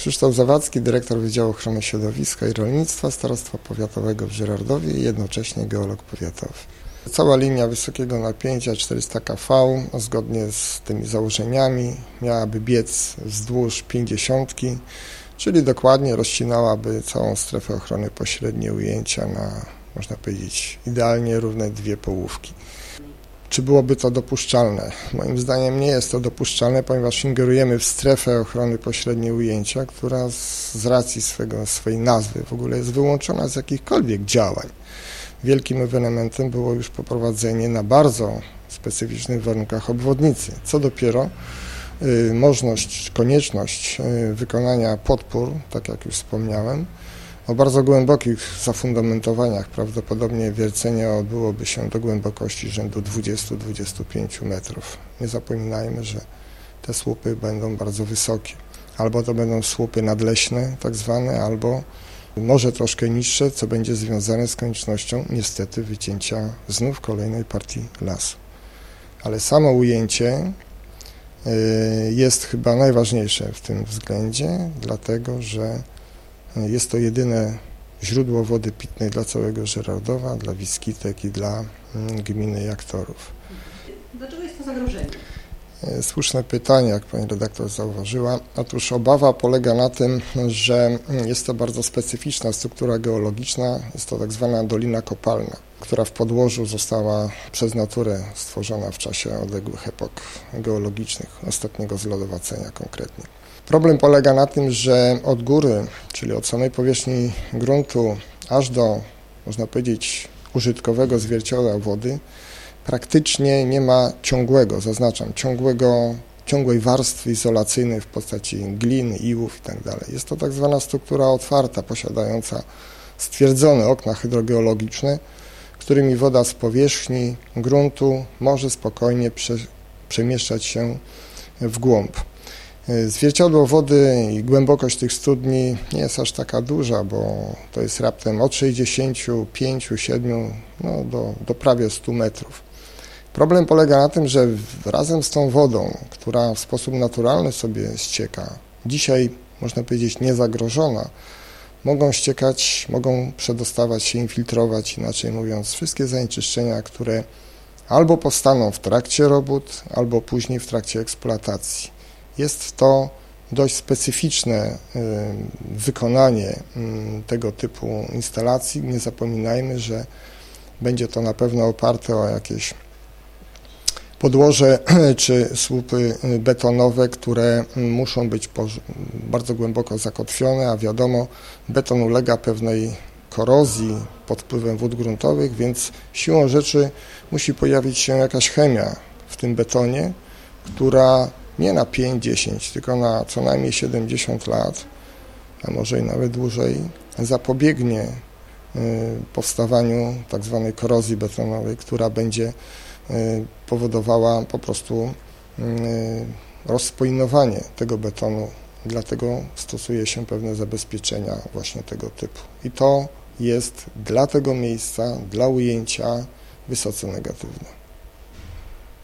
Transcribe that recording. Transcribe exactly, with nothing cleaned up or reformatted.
Krzysztof Zawadzki, dyrektor Wydziału Ochrony Środowiska i Rolnictwa Starostwa Powiatowego w Żyrardowie i jednocześnie geolog powiatowy. Cała linia wysokiego napięcia czterysta kV, zgodnie z tymi założeniami, miałaby biec wzdłuż pięćdziesiątki, czyli dokładnie rozcinałaby całą strefę ochrony pośredniej ujęcia na, można powiedzieć, idealnie równe dwie połówki. Czy byłoby to dopuszczalne? Moim zdaniem nie jest to dopuszczalne, ponieważ ingerujemy w strefę ochrony pośredniej ujęcia, która z, z racji swego, swojej nazwy w ogóle jest wyłączona z jakichkolwiek działań. Wielkim ewenementem było już poprowadzenie na bardzo specyficznych warunkach obwodnicy. Co dopiero y, możliwość, konieczność y, wykonania podpór, tak jak już wspomniałem, o bardzo głębokich zafundamentowaniach. Prawdopodobnie wiercenie odbyłoby się do głębokości rzędu dwudziestu do dwudziestu pięciu metrów. Nie zapominajmy, że te słupy będą bardzo wysokie. Albo to będą słupy nadleśne tak zwane, albo może troszkę niższe, co będzie związane z koniecznością niestety wycięcia znów kolejnej partii lasu. Ale samo ujęcie jest chyba najważniejsze w tym względzie, dlatego że jest to jedyne źródło wody pitnej dla całego Żyrardowa, dla Wiskitek i dla gminy Jaktorów. Dlaczego jest to zagrożenie? Słuszne pytanie, jak pani redaktor zauważyła. Otóż obawa polega na tym, że jest to bardzo specyficzna struktura geologiczna, jest to tak zwana dolina kopalna, która w podłożu została przez naturę stworzona w czasie odległych epok geologicznych, ostatniego zlodowacenia konkretnie. Problem polega na tym, że od góry, czyli od samej powierzchni gruntu, aż do, można powiedzieć, użytkowego zwierciadła wody, praktycznie nie ma ciągłego, zaznaczam, ciągłego, ciągłej warstwy izolacyjnej w postaci glin, iłów itd. Jest to tak zwana struktura otwarta, posiadająca stwierdzone okna hydrogeologiczne, którymi woda z powierzchni gruntu może spokojnie prze, przemieszczać się w głąb. Zwierciadło wody i głębokość tych studni nie jest aż taka duża, bo to jest raptem od sześćdziesięciu pięciu, siedmiu no do, do prawie stu metrów. Problem polega na tym, że razem z tą wodą, która w sposób naturalny sobie ścieka, dzisiaj można powiedzieć niezagrożona, mogą ściekać, mogą przedostawać się, infiltrować, inaczej mówiąc, wszystkie zanieczyszczenia, które albo powstaną w trakcie robót, albo później w trakcie eksploatacji. Jest to dość specyficzne wykonanie tego typu instalacji. Nie zapominajmy, że będzie to na pewno oparte o jakieś podłoże czy słupy betonowe, które muszą być bardzo głęboko zakotwione, a wiadomo, beton ulega pewnej korozji pod wpływem wód gruntowych, więc siłą rzeczy musi pojawić się jakaś chemia w tym betonie, która nie na pięć dziesięć, tylko na co najmniej siedemdziesiąt lat, a może i nawet dłużej, zapobiegnie powstawaniu tak zwanej korozji betonowej, która będzie powodowała po prostu rozspoinowanie tego betonu. Dlatego stosuje się pewne zabezpieczenia właśnie tego typu. I to jest dla tego miejsca, dla ujęcia wysoce negatywne.